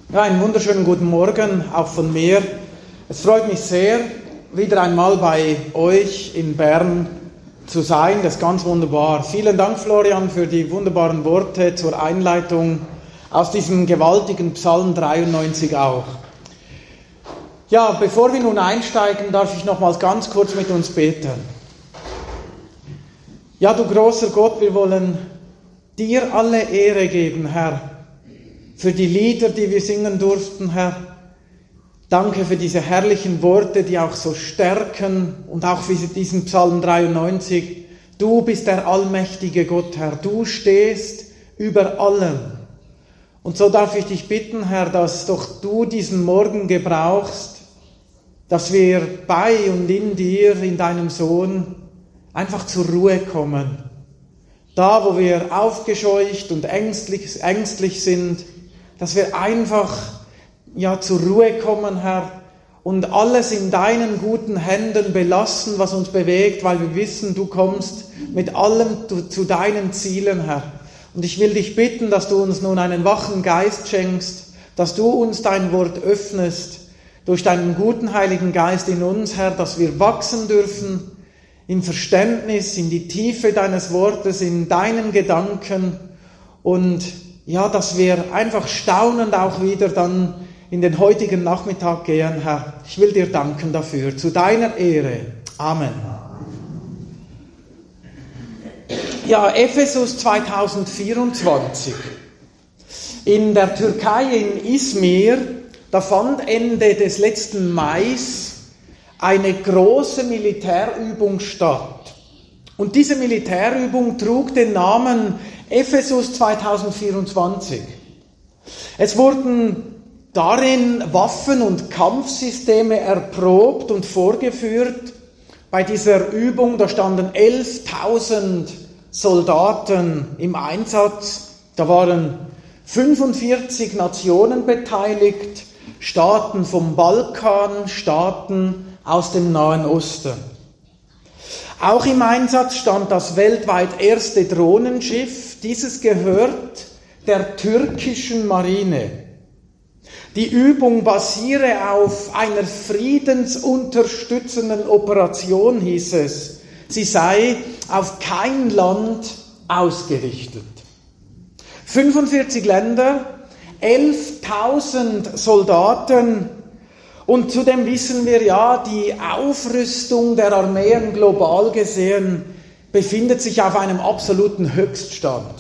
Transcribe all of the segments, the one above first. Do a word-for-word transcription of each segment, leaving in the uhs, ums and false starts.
Ja, einen wunderschönen guten Morgen auch von mir. Es freut mich sehr, wieder einmal bei euch in Bern zu sein. Das ist ganz wunderbar. Vielen Dank, Florian, für die wunderbaren Worte zur Einleitung aus diesem gewaltigen Psalm dreiundneunzig auch. Ja, bevor wir nun einsteigen, darf ich nochmals ganz kurz mit uns beten. Ja, du großer Gott, wir wollen dir alle Ehre geben, Herr, für die Lieder, die wir singen durften, Herr. Danke für diese herrlichen Worte, die auch so stärken und auch für diesen Psalm dreiundneunzig. Du bist der allmächtige Gott, Herr. Du stehst über allem. Und so darf ich dich bitten, Herr, dass doch du diesen Morgen gebrauchst, dass wir bei und in dir, in deinem Sohn, einfach zur Ruhe kommen. Da, wo wir aufgescheucht und ängstlich, ängstlich sind, dass wir einfach ja, zur Ruhe kommen, Herr, und alles in deinen guten Händen belassen, was uns bewegt, weil wir wissen, du kommst mit allem zu, zu deinen Zielen, Herr. Und ich will dich bitten, dass du uns nun einen wachen Geist schenkst, dass du uns dein Wort öffnest, durch deinen guten Heiligen Geist in uns, Herr, dass wir wachsen dürfen im Verständnis, in die Tiefe deines Wortes, in deinen Gedanken und ja, dass wir einfach staunend auch wieder dann in den heutigen Nachmittag gehen, Herr. Ich will dir danken dafür, zu deiner Ehre. Amen. Ja, Ephesus zweitausendvierundzwanzig. In der Türkei, in Izmir, da fand Ende des letzten Mais eine große Militärübung statt. Und diese Militärübung trug den Namen Ephesus zweitausendvierundzwanzig. Es wurden darin Waffen- und Kampfsysteme erprobt und vorgeführt. Bei dieser Übung, da standen elftausend Soldaten im Einsatz. Da waren fünfundvierzig Nationen beteiligt, Staaten vom Balkan, Staaten aus dem Nahen Osten. Auch im Einsatz stand das weltweit erste Drohnenschiff. Dieses gehört der türkischen Marine. Die Übung basiere auf einer friedensunterstützenden Operation, hieß es. Sie sei auf kein Land ausgerichtet. fünfundvierzig Länder, elftausend Soldaten. Und zudem wissen wir ja, die Aufrüstung der Armeen global gesehen befindet sich auf einem absoluten Höchststand.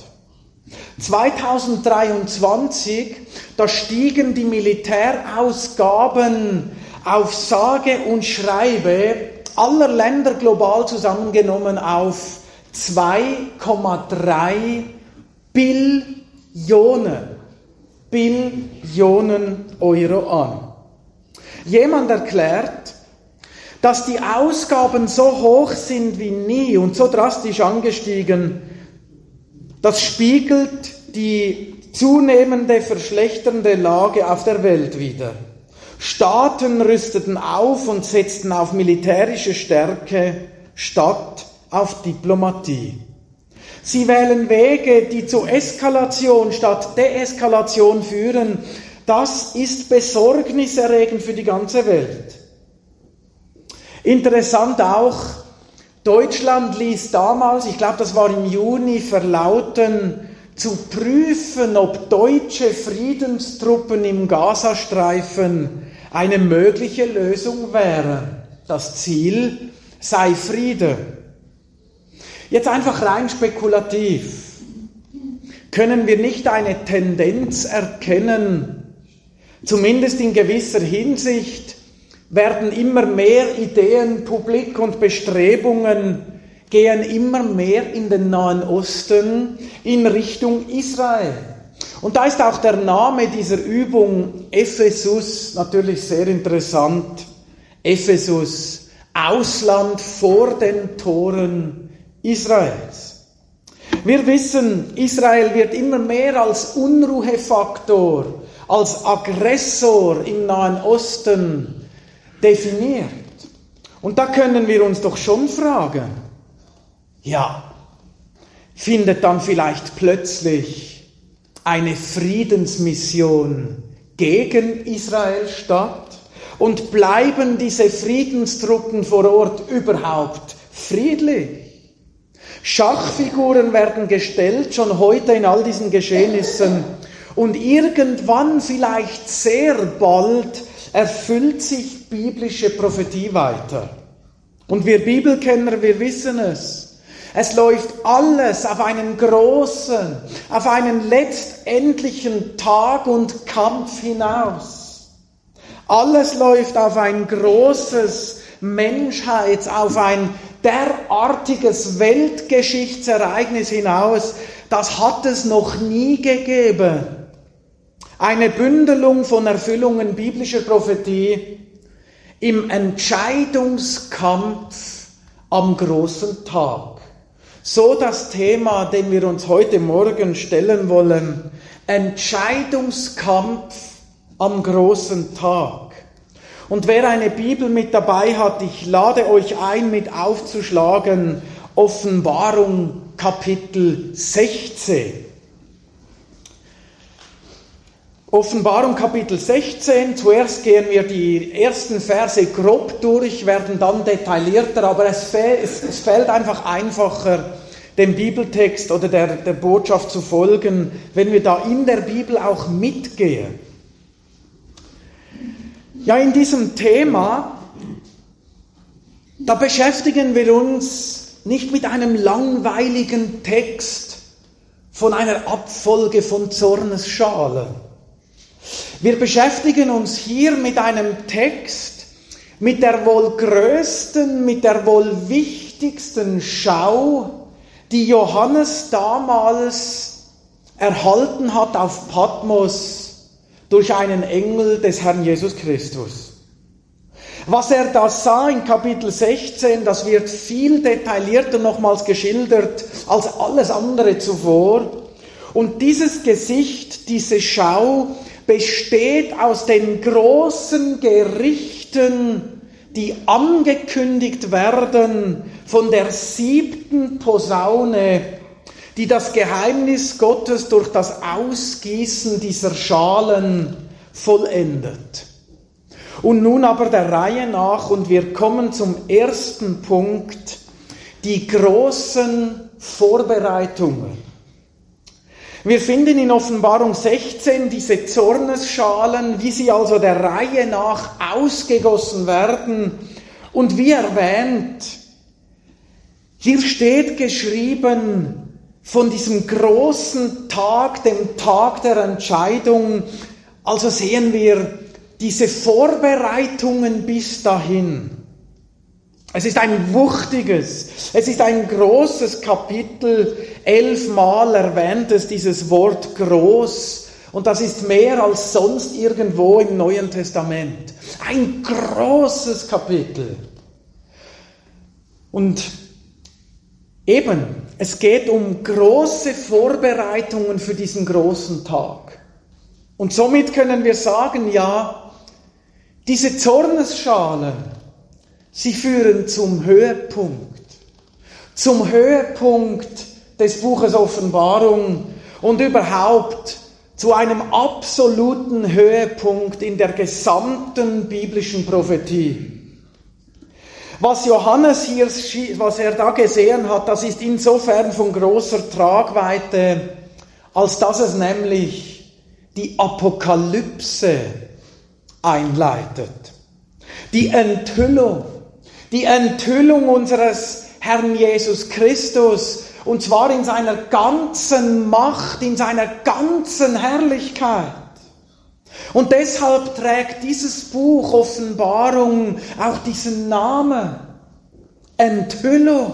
zweitausenddreiundzwanzig, da stiegen die Militärausgaben auf sage und schreibe aller Länder global zusammengenommen auf zwei Komma drei Billionen, Billionen Euro an. Jemand erklärt, dass die Ausgaben so hoch sind wie nie und so drastisch angestiegen, das spiegelt die zunehmende verschlechternde Lage auf der Welt wider. Staaten rüsteten auf und setzten auf militärische Stärke statt auf Diplomatie. Sie wählen Wege, die zu Eskalation statt Deeskalation führen. Das ist besorgniserregend für die ganze Welt. Interessant auch, Deutschland ließ damals, ich glaube das war im Juni, verlauten, zu prüfen, ob deutsche Friedenstruppen im Gazastreifen eine mögliche Lösung wären. Das Ziel sei Friede. Jetzt einfach rein spekulativ. Können wir nicht eine Tendenz erkennen, zumindest in gewisser Hinsicht, werden immer mehr Ideen publik und Bestrebungen gehen immer mehr in den Nahen Osten in Richtung Israel. Und da ist auch der Name dieser Übung Ephesus natürlich sehr interessant. Ephesus, Ausland vor den Toren Israels. Wir wissen, Israel wird immer mehr als Unruhefaktor, als Aggressor im Nahen Osten definiert. Und da können wir uns doch schon fragen, ja, findet dann vielleicht plötzlich eine Friedensmission gegen Israel statt? Und bleiben diese Friedenstruppen vor Ort überhaupt friedlich? Schachfiguren werden gestellt, schon heute in all diesen Geschehnissen. Und irgendwann, vielleicht sehr bald, erfüllt sich biblische Prophetie weiter. Und wir Bibelkenner, wir wissen es. Es läuft alles auf einen großen, auf einen letztendlichen Tag und Kampf hinaus. Alles läuft auf ein großes Menschheits-, auf ein derartiges Weltgeschichtsereignis hinaus. Das hat es noch nie gegeben. Eine Bündelung von Erfüllungen biblischer Prophetie im Entscheidungskampf am großen Tag. So das Thema, dem wir uns heute Morgen stellen wollen. Entscheidungskampf am großen Tag. Und wer eine Bibel mit dabei hat, ich lade euch ein, mit aufzuschlagen, Offenbarung Kapitel sechzehn. Offenbarung Kapitel sechzehn, zuerst gehen wir die ersten Verse grob durch, werden dann detaillierter, aber es, fäll, es, es fällt einfach einfacher, dem Bibeltext oder der, der Botschaft zu folgen, wenn wir da in der Bibel auch mitgehen. Ja, in diesem Thema, da beschäftigen wir uns nicht mit einem langweiligen Text von einer Abfolge von Zornesschalen. Wir beschäftigen uns hier mit einem Text, mit der wohl größten, mit der wohl wichtigsten Schau, die Johannes damals erhalten hat auf Patmos durch einen Engel des Herrn Jesus Christus. Was er da sah in Kapitel sechzehn, das wird viel detaillierter nochmals geschildert als alles andere zuvor. Und dieses Gesicht, diese Schau, besteht aus den großen Gerichten, die angekündigt werden von der siebten Posaune, die das Geheimnis Gottes durch das Ausgießen dieser Schalen vollendet. Und nun aber der Reihe nach, und wir kommen zum ersten Punkt, die großen Vorbereitungen. Wir finden in Offenbarung sechzehn diese Zornesschalen, wie sie also der Reihe nach ausgegossen werden. Und wie erwähnt, hier steht geschrieben von diesem großen Tag, dem Tag der Entscheidung. Also sehen wir diese Vorbereitungen bis dahin. Es ist ein wuchtiges, es ist ein großes Kapitel, elfmal erwähnt es dieses Wort groß, und das ist mehr als sonst irgendwo im Neuen Testament. Ein großes Kapitel. Und eben, es geht um große Vorbereitungen für diesen großen Tag. Und somit können wir sagen, ja, diese Zornesschalen, sie führen zum Höhepunkt, zum Höhepunkt des Buches Offenbarung und überhaupt zu einem absoluten Höhepunkt in der gesamten biblischen Prophetie. Was Johannes hier, was er da gesehen hat, das ist insofern von großer Tragweite, als dass es nämlich die Apokalypse einleitet. Die Enthüllung. Die Enthüllung unseres Herrn Jesus Christus, und zwar in seiner ganzen Macht, in seiner ganzen Herrlichkeit. Und deshalb trägt dieses Buch Offenbarung auch diesen Namen, Enthüllung.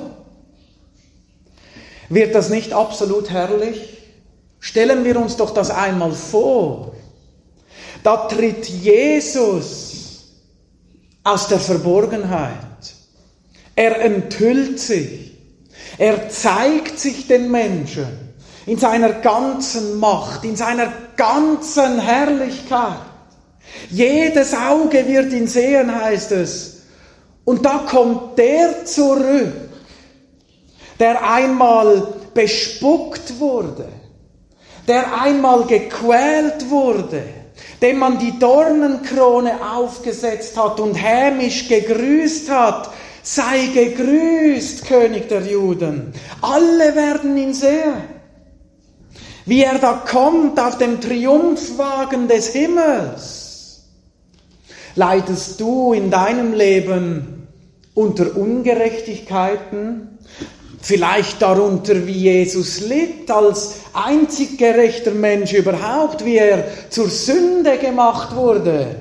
Wird das nicht absolut herrlich? Stellen wir uns doch das einmal vor. Da tritt Jesus aus der Verborgenheit. Er enthüllt sich. Er zeigt sich den Menschen in seiner ganzen Macht, in seiner ganzen Herrlichkeit. Jedes Auge wird ihn sehen, heißt es. Und da kommt der zurück, der einmal bespuckt wurde, der einmal gequält wurde, dem man die Dornenkrone aufgesetzt hat und hämisch gegrüßt hat, sei gegrüßt, König der Juden. Alle werden ihn sehen. Wie er da kommt auf dem Triumphwagen des Himmels. Leidest du in deinem Leben unter Ungerechtigkeiten? Vielleicht darunter, wie Jesus litt, als einzig gerechter Mensch überhaupt, wie er zur Sünde gemacht wurde.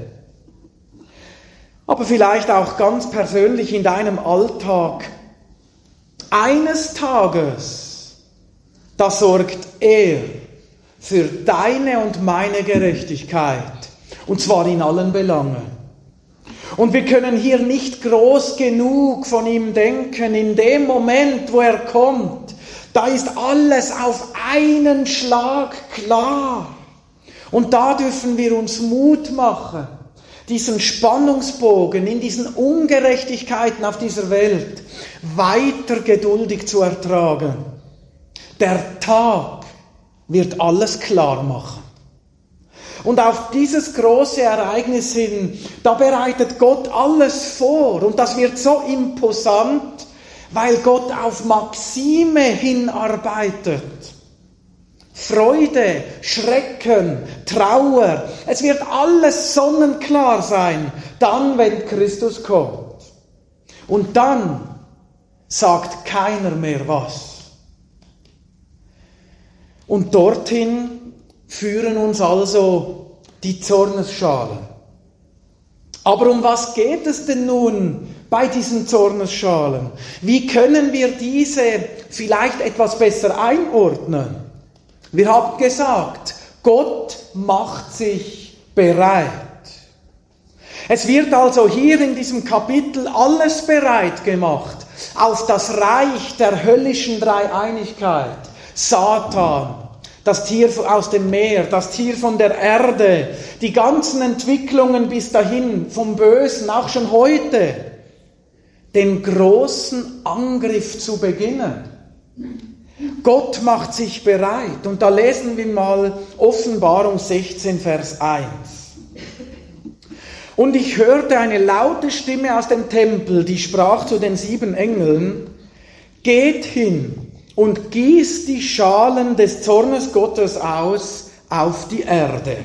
Aber vielleicht auch ganz persönlich in deinem Alltag. Eines Tages, da sorgt er für deine und meine Gerechtigkeit. Und zwar in allen Belangen. Und wir können hier nicht groß genug von ihm denken. In dem Moment, wo er kommt, da ist alles auf einen Schlag klar. Und da dürfen wir uns Mut machen, diesen Spannungsbogen in diesen Ungerechtigkeiten auf dieser Welt weiter geduldig zu ertragen. Der Tag wird alles klar machen. Und auf dieses große Ereignis hin, da bereitet Gott alles vor. Und das wird so imposant, weil Gott auf Maxime hinarbeitet. Freude, Schrecken, Trauer, es wird alles sonnenklar sein, dann, wenn Christus kommt. Und dann sagt keiner mehr was. Und dorthin führen uns also die Zornesschalen. Aber um was geht es denn nun bei diesen Zornesschalen? Wie können wir diese vielleicht etwas besser einordnen? Wir haben gesagt, Gott macht sich bereit. Es wird also hier in diesem Kapitel alles bereit gemacht auf das Reich der höllischen Dreieinigkeit. Satan, das Tier aus dem Meer, das Tier von der Erde, die ganzen Entwicklungen bis dahin vom Bösen, auch schon heute, den großen Angriff zu beginnen. Gott macht sich bereit. Und da lesen wir mal Offenbarung sechzehn, Vers eins. Und ich hörte eine laute Stimme aus dem Tempel, die sprach zu den sieben Engeln: Geht hin und gießt die Schalen des Zornes Gottes aus auf die Erde.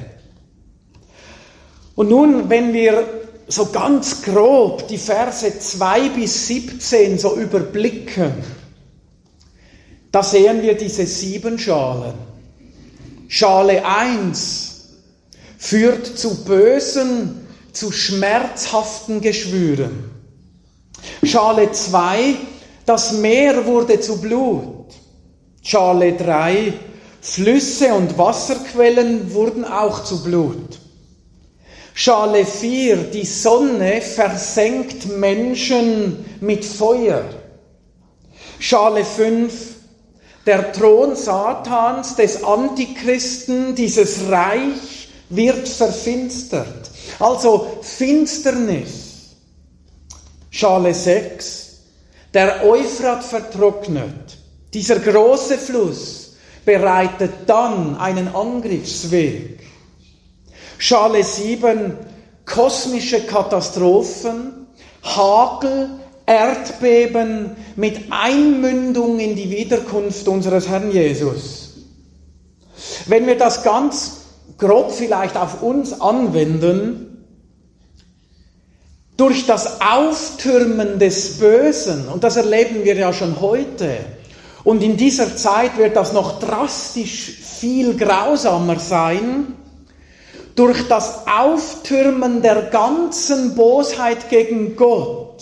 Und nun, wenn wir so ganz grob die Verse zwei bis siebzehn so überblicken, da sehen wir diese sieben Schalen. Schale eins führt zu bösen, zu schmerzhaften Geschwüren. Schale zwei, das Meer wurde zu Blut. Schale drei, Flüsse und Wasserquellen wurden auch zu Blut. Schale vier, die Sonne versenkt Menschen mit Feuer. Schale fünf, der Thron Satans, des Antichristen, dieses Reich wird verfinstert. Also Finsternis. Schale sechs, der Euphrat vertrocknet. Dieser große Fluss bereitet dann einen Angriffsweg. Schale sieben, kosmische Katastrophen, Hagel, Erdbeben mit Einmündung in die Wiederkunft unseres Herrn Jesus. Wenn wir das ganz grob vielleicht auf uns anwenden, durch das Auftürmen des Bösen, und das erleben wir ja schon heute, und in dieser Zeit wird das noch drastisch viel grausamer sein, durch das Auftürmen der ganzen Bosheit gegen Gott,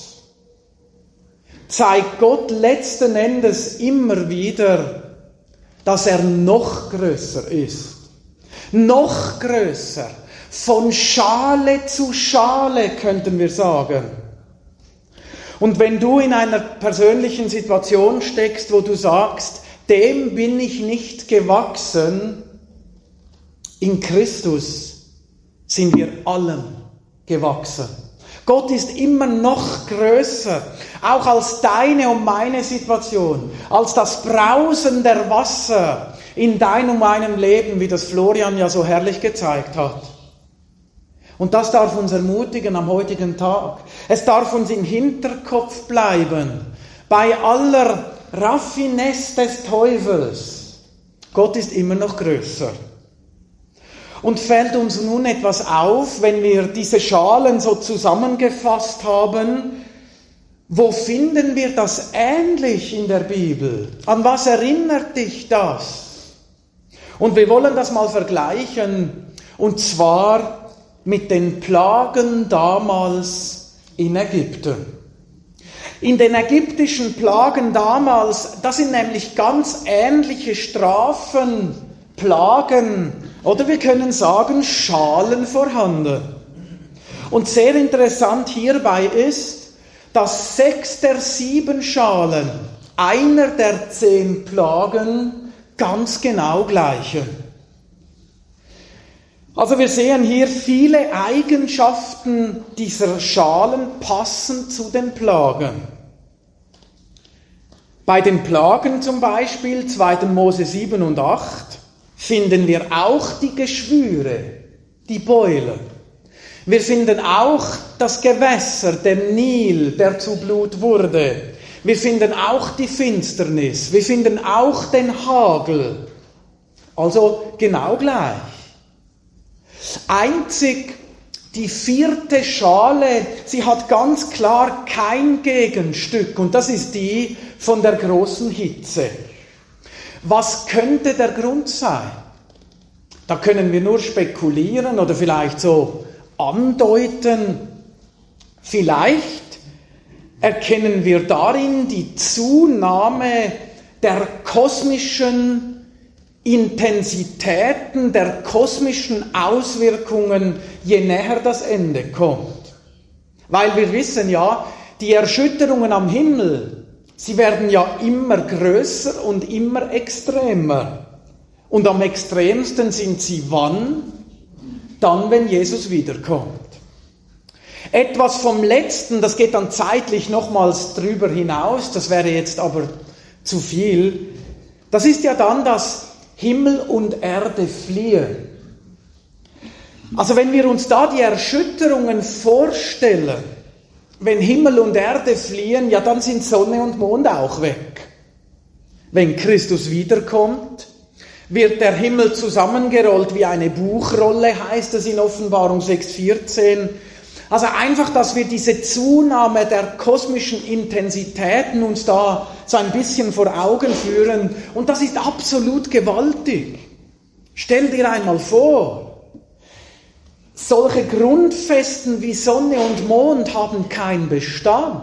zeigt Gott letzten Endes immer wieder, dass er noch größer ist. Noch größer. Von Schale zu Schale, könnten wir sagen. Und wenn du in einer persönlichen Situation steckst, wo du sagst, dem bin ich nicht gewachsen, in Christus sind wir allem gewachsen. Gott ist immer noch größer, auch als deine und meine Situation, als das Brausen der Wasser, in deinem und meinem Leben, wie das Florian ja so herrlich gezeigt hat. Und das darf uns ermutigen am heutigen Tag. Es darf uns im Hinterkopf bleiben, bei aller Raffinesse des Teufels. Gott ist immer noch größer. Und fällt uns nun etwas auf, wenn wir diese Schalen so zusammengefasst haben, wo finden wir das ähnlich in der Bibel? An was erinnert dich das? Und wir wollen das mal vergleichen, und zwar mit den Plagen damals in Ägypten. In den ägyptischen Plagen damals, das sind nämlich ganz ähnliche Strafen, Plagen, oder wir können sagen Schalen vorhanden. Und sehr interessant hierbei ist, dass sechs der sieben Schalen, einer der zehn Plagen, ganz genau gleichen. Also wir sehen hier viele Eigenschaften dieser Schalen passen zu den Plagen. Bei den Plagen zum Beispiel, zweiter Mose sieben und acht, finden wir auch die Geschwüre, die Beulen. Wir finden auch das Gewässer, den Nil, der zu Blut wurde. Wir finden auch die Finsternis. Wir finden auch den Hagel. Also genau gleich. Einzig die vierte Schale, sie hat ganz klar kein Gegenstück, und das ist die von der großen Hitze. Was könnte der Grund sein? Da können wir nur spekulieren oder vielleicht so andeuten. Vielleicht erkennen wir darin die Zunahme der kosmischen Intensitäten, der kosmischen Auswirkungen, je näher das Ende kommt. Weil wir wissen ja, die Erschütterungen am Himmel, sie werden ja immer größer und immer extremer. Und am extremsten sind sie wann? Dann, wenn Jesus wiederkommt. Etwas vom Letzten, das geht dann zeitlich nochmals drüber hinaus, das wäre jetzt aber zu viel. Das ist ja dann, dass Himmel und Erde fliehen. Also wenn wir uns da die Erschütterungen vorstellen, wenn Himmel und Erde fliehen, ja dann sind Sonne und Mond auch weg. Wenn Christus wiederkommt, wird der Himmel zusammengerollt wie eine Buchrolle, heißt es in Offenbarung sechs vierzehn. Also einfach, dass wir diese Zunahme der kosmischen Intensitäten uns da so ein bisschen vor Augen führen. Und das ist absolut gewaltig. Stell dir einmal vor, solche Grundfesten wie Sonne und Mond haben keinen Bestand.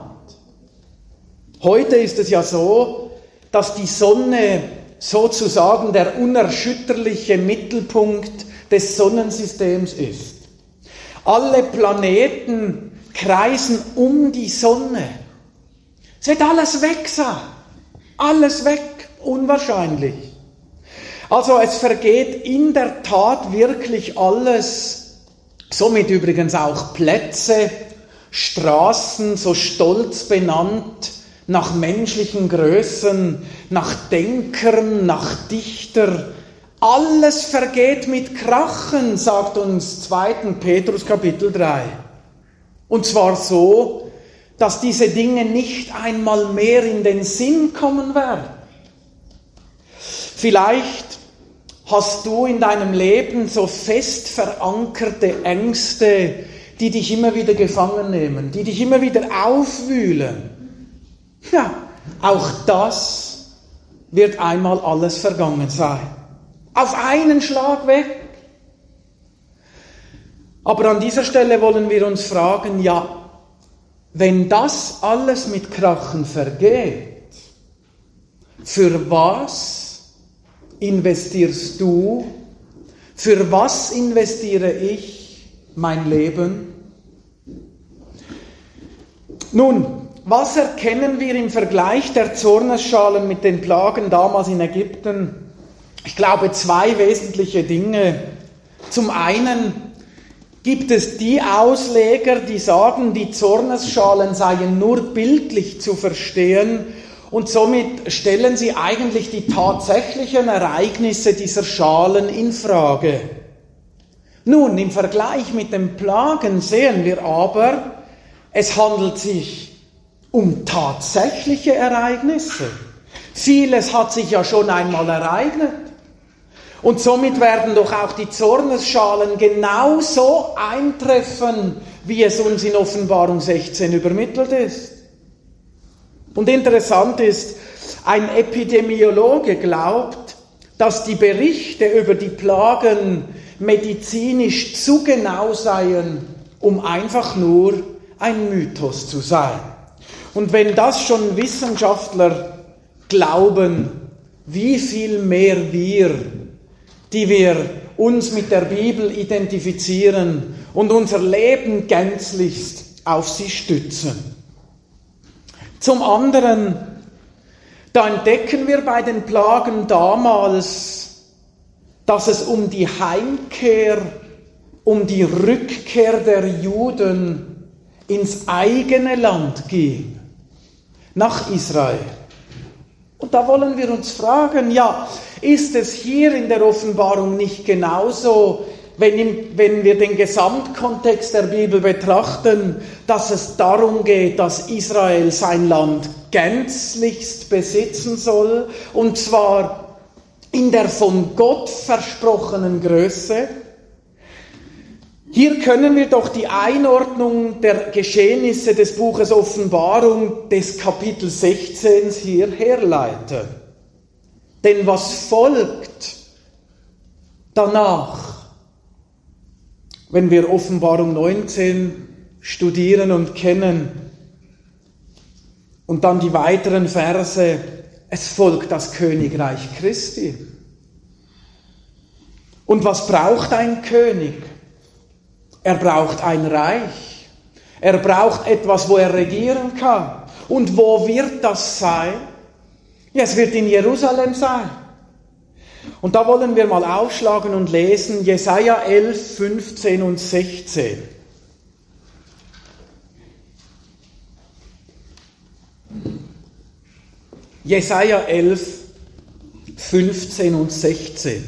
Heute ist es ja so, dass die Sonne sozusagen der unerschütterliche Mittelpunkt des Sonnensystems ist. Alle Planeten kreisen um die Sonne. Es wird alles weg sein. Alles weg. Unwahrscheinlich. Also es vergeht in der Tat wirklich alles. Somit übrigens auch Plätze, Straßen, so stolz benannt, nach menschlichen Größen, nach Denkern, nach Dichtern. Alles vergeht mit Krachen, sagt uns zweiter Petrus Kapitel drei. Und zwar so, dass diese Dinge nicht einmal mehr in den Sinn kommen werden. Vielleicht hast du in deinem Leben so fest verankerte Ängste, die dich immer wieder gefangen nehmen, die dich immer wieder aufwühlen. Ja, auch das wird einmal alles vergangen sein. Auf einen Schlag weg. Aber an dieser Stelle wollen wir uns fragen, ja, wenn das alles mit Krachen vergeht, für was investierst du, für was investiere ich mein Leben? Nun, was erkennen wir im Vergleich der Zornesschalen mit den Plagen damals in Ägypten? Ich glaube, zwei wesentliche Dinge. Zum einen gibt es die Ausleger, die sagen, die Zornesschalen seien nur bildlich zu verstehen und somit stellen sie eigentlich die tatsächlichen Ereignisse dieser Schalen in Frage. Nun, im Vergleich mit den Plagen sehen wir aber, es handelt sich um tatsächliche Ereignisse. Vieles hat sich ja schon einmal ereignet. Und somit werden doch auch die Zornesschalen genauso eintreffen, wie es uns in Offenbarung sechzehn übermittelt ist. Und interessant ist, ein Epidemiologe glaubt, dass die Berichte über die Plagen medizinisch zu genau seien, um einfach nur ein Mythos zu sein. Und wenn das schon Wissenschaftler glauben, wie viel mehr wir, die wir uns mit der Bibel identifizieren und unser Leben gänzlichst auf sie stützen. Zum anderen, da entdecken wir bei den Plagen damals, dass es um die Heimkehr, um die Rückkehr der Juden ins eigene Land ging, nach Israel. Und da wollen wir uns fragen, ja, ist es hier in der Offenbarung nicht genauso, wenn, im, wenn wir den Gesamtkontext der Bibel betrachten, dass es darum geht, dass Israel sein Land gänzlichst besitzen soll, und zwar in der von Gott versprochenen Größe? Hier können wir doch die Einordnung der Geschehnisse des Buches Offenbarung des Kapitel sechzehn hier herleiten. Denn was folgt danach, wenn wir Offenbarung neunzehn studieren und kennen und dann die weiteren Verse, es folgt das Königreich Christi. Und was braucht ein König? Er braucht ein Reich. Er braucht etwas, wo er regieren kann. Und wo wird das sein? Ja, es wird in Jerusalem sein. Und da wollen wir mal aufschlagen und lesen Jesaja elf, fünfzehn und sechzehn. Jesaja elf, fünfzehn und sechzehn.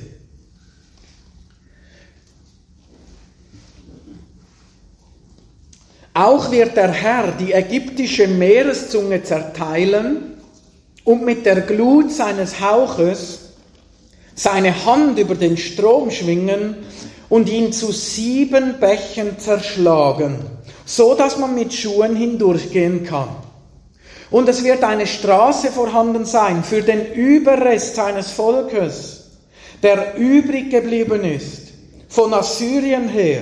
Auch wird der Herr die ägyptische Meereszunge zerteilen und mit der Glut seines Hauches seine Hand über den Strom schwingen und ihn zu sieben Bächen zerschlagen, so dass man mit Schuhen hindurchgehen kann. Und es wird eine Straße vorhanden sein für den Überrest seines Volkes, der übrig geblieben ist, von Assyrien her,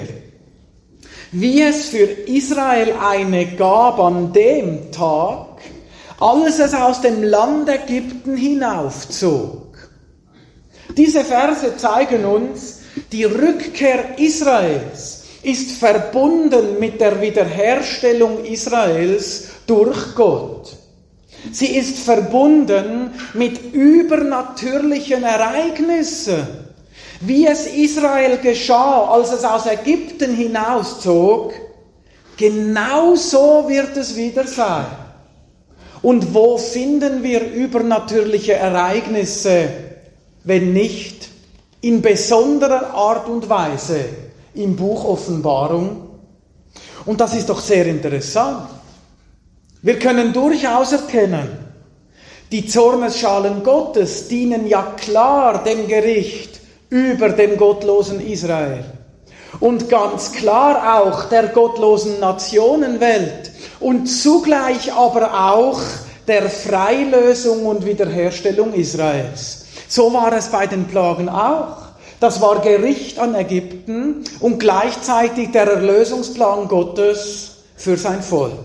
wie es für Israel eine gab an dem Tag, als es aus dem Land Ägypten hinaufzog. Diese Verse zeigen uns, die Rückkehr Israels ist verbunden mit der Wiederherstellung Israels durch Gott. Sie ist verbunden mit übernatürlichen Ereignissen. Wie es Israel geschah, als es aus Ägypten hinauszog, genau so wird es wieder sein. Und wo finden wir übernatürliche Ereignisse, wenn nicht in besonderer Art und Weise im Buch Offenbarung? Und das ist doch sehr interessant. Wir können durchaus erkennen, die Zornesschalen Gottes dienen ja klar dem Gericht über dem gottlosen Israel und ganz klar auch der gottlosen Nationenwelt und zugleich aber auch der Freilösung und Wiederherstellung Israels. So war es bei den Plagen auch. Das war Gericht an Ägypten und gleichzeitig der Erlösungsplan Gottes für sein Volk.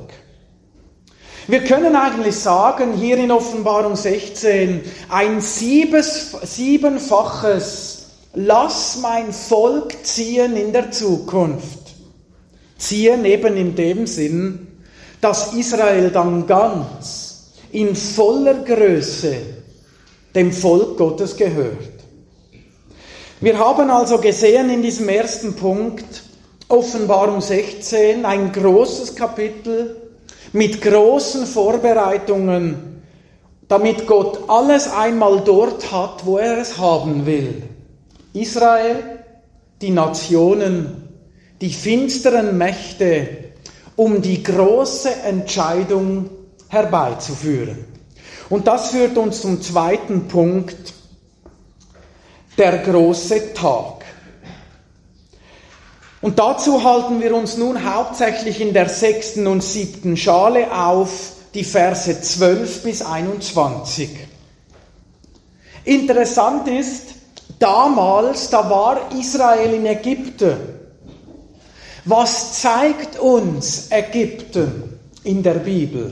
Wir können eigentlich sagen, hier in Offenbarung sechzehn, ein siebes, siebenfaches Lass mein Volk ziehen in der Zukunft. Ziehen eben in dem Sinn, dass Israel dann ganz in voller Größe dem Volk Gottes gehört. Wir haben also gesehen in diesem ersten Punkt, Offenbarung sechzehn, ein großes Kapitel mit großen Vorbereitungen damit Gott alles einmal dort hat, wo er es haben will. Israel, die Nationen, die finsteren Mächte, um die große Entscheidung herbeizuführen. Und das führt uns zum zweiten Punkt, der große Tag. Und dazu halten wir uns nun hauptsächlich in der sechsten und siebten Schale auf, die Verse zwölf bis einundzwanzig. Interessant ist, damals, da war Israel in Ägypten. Was zeigt uns Ägypten in der Bibel?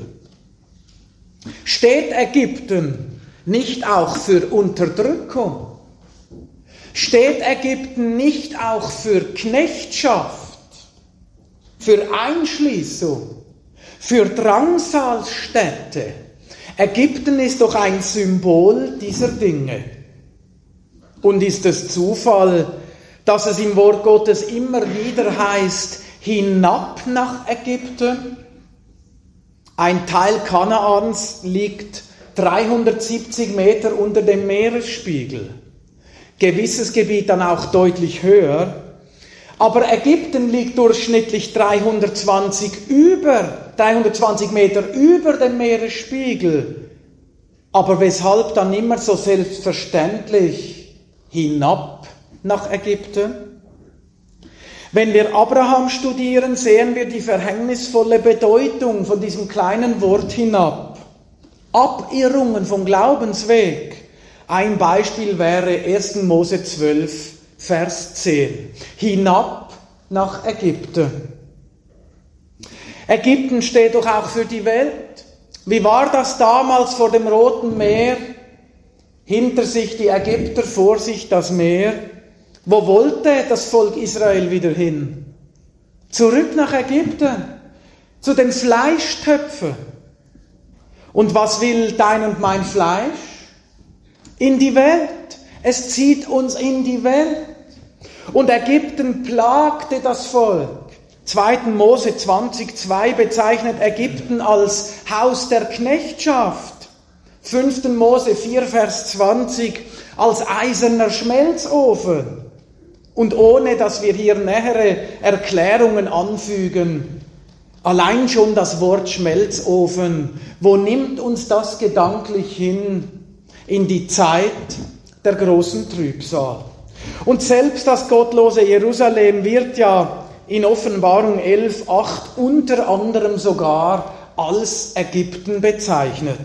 Steht Ägypten nicht auch für Unterdrückung? Steht Ägypten nicht auch für Knechtschaft, für Einschließung, für Drangsalsstätte? Ägypten ist doch ein Symbol dieser Dinge. Und ist es Zufall, dass es im Wort Gottes immer wieder heißt, hinab nach Ägypten? Ein Teil Kanaans liegt dreihundertsiebzig Meter unter dem Meeresspiegel. Gewisses Gebiet dann auch deutlich höher. Aber Ägypten liegt durchschnittlich dreihundertzwanzig über, dreihundertzwanzig Meter über dem Meeresspiegel. Aber weshalb dann immer so selbstverständlich hinab nach Ägypten? Wenn wir Abraham studieren, sehen wir die verhängnisvolle Bedeutung von diesem kleinen Wort hinab. Abirrungen vom Glaubensweg. Ein Beispiel wäre erster Mose zwölf, Vers zehn. Hinab nach Ägypten. Ägypten steht doch auch für die Welt. Wie war das damals vor dem Roten Meer? Hinter sich die Ägypter, vor sich das Meer. Wo wollte das Volk Israel wieder hin? Zurück nach Ägypten, zu den Fleischtöpfen. Und was will dein und mein Fleisch? In die Welt. Es zieht uns in die Welt. Und Ägypten plagte das Volk. zweiter Mose zwanzig zwei bezeichnet Ägypten als Haus der Knechtschaft. fünfter Mose vier, Vers zwanzig als eiserner Schmelzofen. Und ohne, dass wir hier nähere Erklärungen anfügen, allein schon das Wort Schmelzofen, wo nimmt uns das gedanklich hin? In die Zeit der großen Trübsal. Und selbst das gottlose Jerusalem wird ja in Offenbarung elf, acht unter anderem sogar als Ägypten bezeichnet.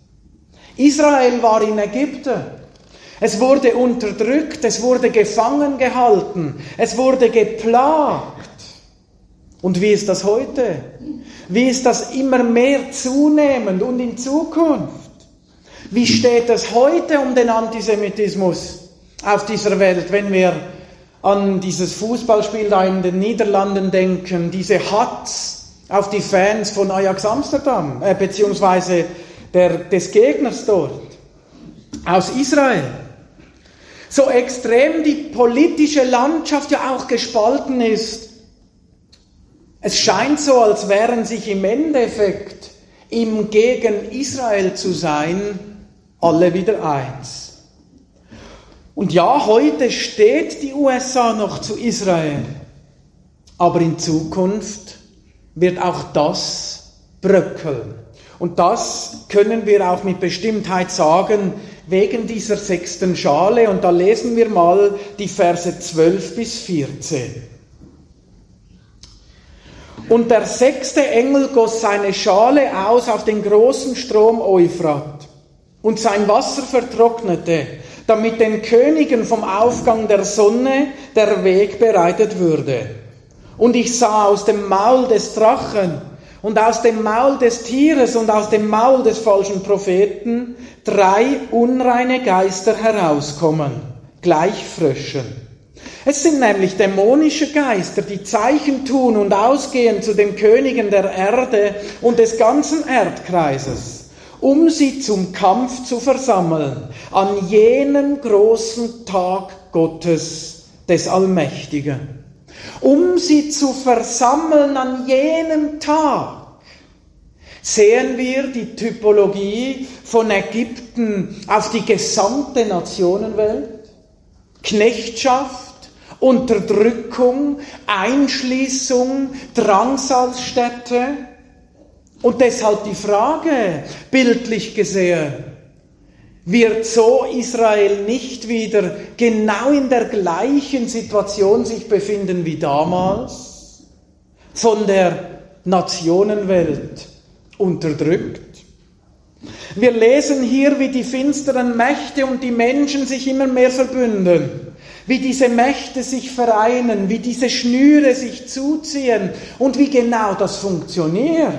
Israel war in Ägypten. Es wurde unterdrückt, es wurde gefangen gehalten, es wurde geplagt. Und wie ist das heute? Wie ist das immer mehr zunehmend und in Zukunft? Wie steht es heute um den Antisemitismus auf dieser Welt, wenn wir an dieses Fußballspiel da in den Niederlanden denken, diese Hatz auf die Fans von Ajax Amsterdam, äh, beziehungsweise der, des Gegners dort, aus Israel. So extrem die politische Landschaft ja auch gespalten ist. Es scheint so, als wären sich im Endeffekt, im gegen Israel zu sein, alle wieder eins. Und ja, heute steht die U S A noch zu Israel, aber in Zukunft wird auch das bröckeln. Und das können wir auch mit Bestimmtheit sagen, wegen dieser sechsten Schale. Und da lesen wir mal die Verse zwölf bis vierzehn. Und der sechste Engel goss seine Schale aus auf den großen Strom Euphrat, und sein Wasser vertrocknete, damit den Königen vom Aufgang der Sonne der Weg bereitet würde. Und ich sah aus dem Maul des Drachen und aus dem Maul des Tieres und aus dem Maul des falschen Propheten drei unreine Geister herauskommen, gleich Fröschen. Es sind nämlich dämonische Geister, die Zeichen tun und ausgehen zu den Königen der Erde und des ganzen Erdkreises, um sie zum Kampf zu versammeln, an jenem großen Tag Gottes, des Allmächtigen. Um sie zu versammeln an jenem Tag. sehen wir die Typologie von Ägypten auf die gesamte Nationenwelt. Knechtschaft, Unterdrückung, Einschließung, Drangsalsstätte. Und deshalb die Frage, bildlich gesehen, wird so Israel nicht wieder genau in der gleichen Situation sich befinden wie damals, von der Nationenwelt unterdrückt? Wir lesen hier, wie die finsteren Mächte und die Menschen sich immer mehr verbünden, wie diese Mächte sich vereinen, wie diese Schnüre sich zuziehen und wie genau das funktioniert.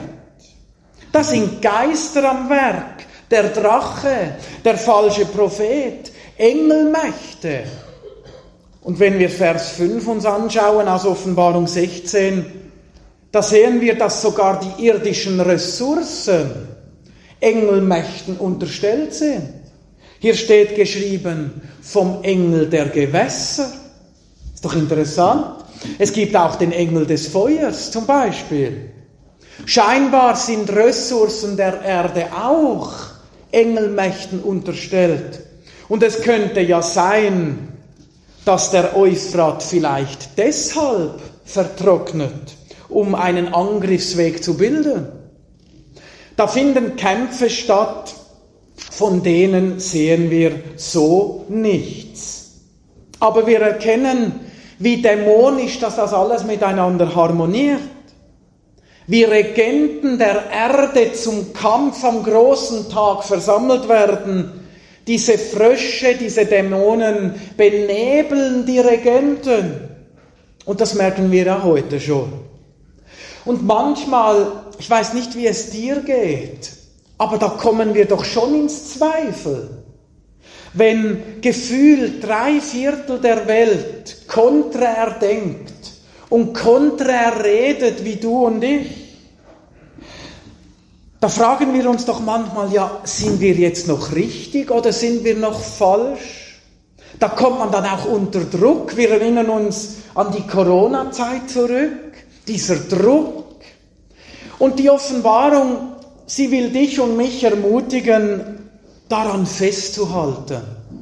Da sind Geister am Werk, der Drache, der falsche Prophet, Engelmächte. Und wenn wir Vers fünf uns anschauen aus Offenbarung sechzehn, da sehen wir, dass sogar die irdischen Ressourcen Engelmächten unterstellt sind. Hier steht geschrieben, vom Engel der Gewässer. Ist doch interessant. Es gibt auch den Engel des Feuers zum Beispiel. Scheinbar sind Ressourcen der Erde auch Engelmächten unterstellt. Und es könnte ja sein, dass der Euphrat vielleicht deshalb vertrocknet, um einen Angriffsweg zu bilden. Da finden Kämpfe statt, von denen sehen wir so nichts. Aber wir erkennen, wie dämonisch dass das alles miteinander harmoniert. Wie Regenten der Erde zum Kampf am großen Tag versammelt werden. Diese Frösche, diese Dämonen benebeln die Regenten. Und das merken wir ja heute schon. Und manchmal, ich weiß nicht, wie es dir geht, aber da kommen wir doch schon ins Zweifel. Wenn gefühlt drei Viertel der Welt konträr denkt und konträr redet wie du und ich, da fragen wir uns doch manchmal, ja, sind wir jetzt noch richtig oder sind wir noch falsch? Da kommt man dann auch unter Druck. Wir erinnern uns an die Corona-Zeit zurück, dieser Druck. Und die Offenbarung, sie will dich und mich ermutigen, daran festzuhalten.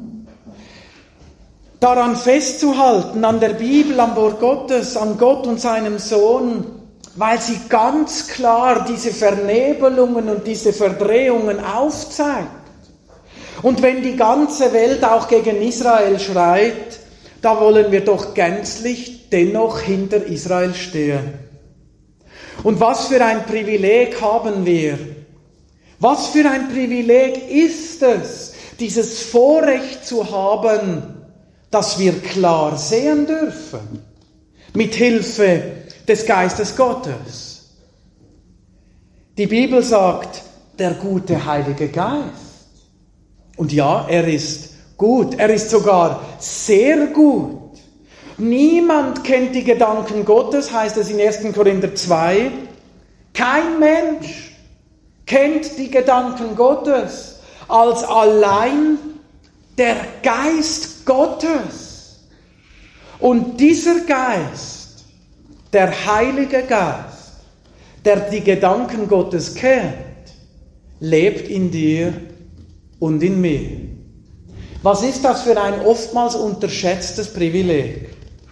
Daran festzuhalten, an der Bibel, am Wort Gottes, an Gott und seinem Sohn, weil sie ganz klar diese Vernebelungen und diese Verdrehungen aufzeigt. Und wenn die ganze Welt auch gegen Israel schreit, da wollen wir doch gänzlich dennoch hinter Israel stehen. Und was für ein Privileg haben wir? Was für ein Privileg ist es, dieses Vorrecht zu haben, dass wir klar sehen dürfen, mit Hilfe des Geistes Gottes. Die Bibel sagt, der gute Heilige Geist. Und ja, er ist gut, er ist sogar sehr gut. Niemand kennt die Gedanken Gottes, heißt es in ersten Korinther zwei. Kein Mensch kennt die Gedanken Gottes als allein der Geist Gottes. Und dieser Geist, der Heilige Geist, der die Gedanken Gottes kennt, lebt in dir und in mir. Was ist das für ein oftmals unterschätztes Privileg?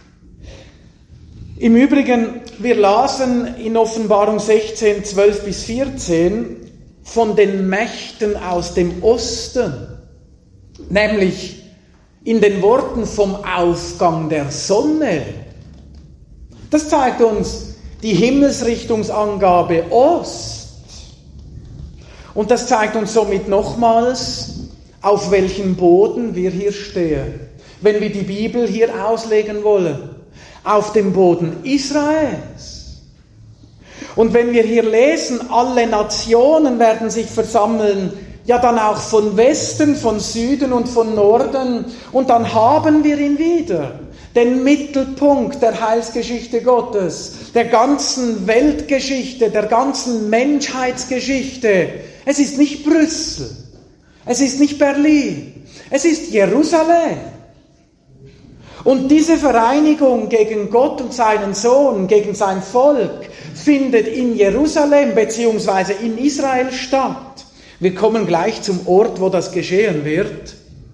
Im Übrigen, wir lasen in Offenbarung sechzehn, zwölf bis vierzehn von den Mächten aus dem Osten, nämlich in den Worten vom Aufgang der Sonne. Das zeigt uns die Himmelsrichtungsangabe Ost. Und das zeigt uns somit nochmals, auf welchem Boden wir hier stehen, wenn wir die Bibel hier auslegen wollen. Auf dem Boden Israels. Und wenn wir hier lesen, alle Nationen werden sich versammeln, ja dann auch von Westen, von Süden und von Norden, und dann haben wir ihn wieder, den Mittelpunkt der Heilsgeschichte Gottes, der ganzen Weltgeschichte, der ganzen Menschheitsgeschichte. Es ist nicht Brüssel, es ist nicht Berlin, es ist Jerusalem. Und diese Vereinigung gegen Gott und seinen Sohn, gegen sein Volk, findet in Jerusalem bzw. in Israel statt. Wir kommen gleich zum Ort, wo das geschehen wird.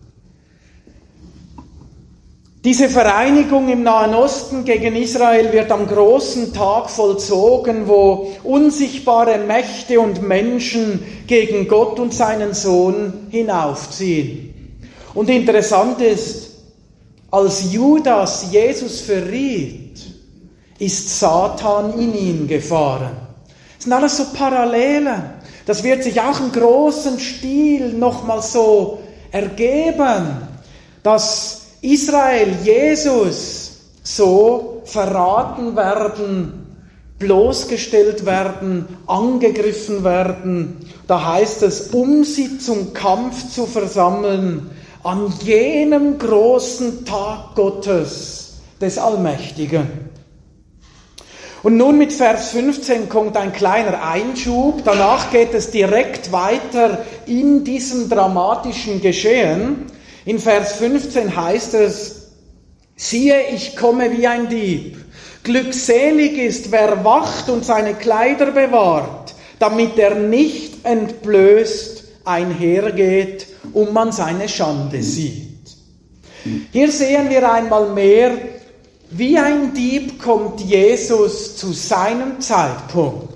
Diese Vereinigung im Nahen Osten gegen Israel wird am großen Tag vollzogen, wo unsichtbare Mächte und Menschen gegen Gott und seinen Sohn hinaufziehen. Und interessant ist, als Judas Jesus verriet, ist Satan in ihn gefahren. Das sind alles so Parallelen. Das wird sich auch im großen Stil nochmal so ergeben, dass Israel, Jesus, so verraten werden, bloßgestellt werden, angegriffen werden. Da heißt es, um sie zum Kampf zu versammeln, an jenem großen Tag Gottes, des Allmächtigen. Und nun mit Vers fünfzehn kommt ein kleiner Einschub, danach geht es direkt weiter in diesem dramatischen Geschehen. In Vers fünfzehn heißt es, siehe, ich komme wie ein Dieb. Glückselig ist, wer wacht und seine Kleider bewahrt, damit er nicht entblößt einhergeht und man seine Schande sieht. Hier sehen wir einmal mehr, wie ein Dieb kommt Jesus zu seinem Zeitpunkt.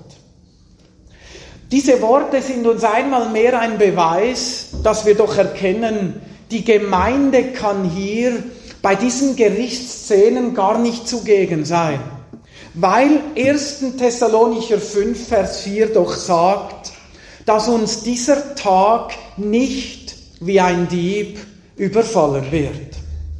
Diese Worte sind uns einmal mehr ein Beweis, dass wir doch erkennen, die Gemeinde kann hier bei diesen Gerichtsszenen gar nicht zugegen sein, weil erster Thessalonicher fünf, Vers vier doch sagt, dass uns dieser Tag nicht wie ein Dieb überfallen wird.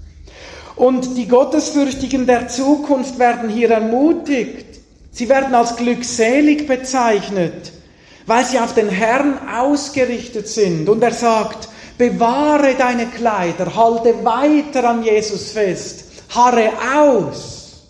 Und die Gottesfürchtigen der Zukunft werden hier ermutigt. Sie werden als glückselig bezeichnet, weil sie auf den Herrn ausgerichtet sind. Und er sagt, bewahre deine Kleider, halte weiter an Jesus fest, harre aus.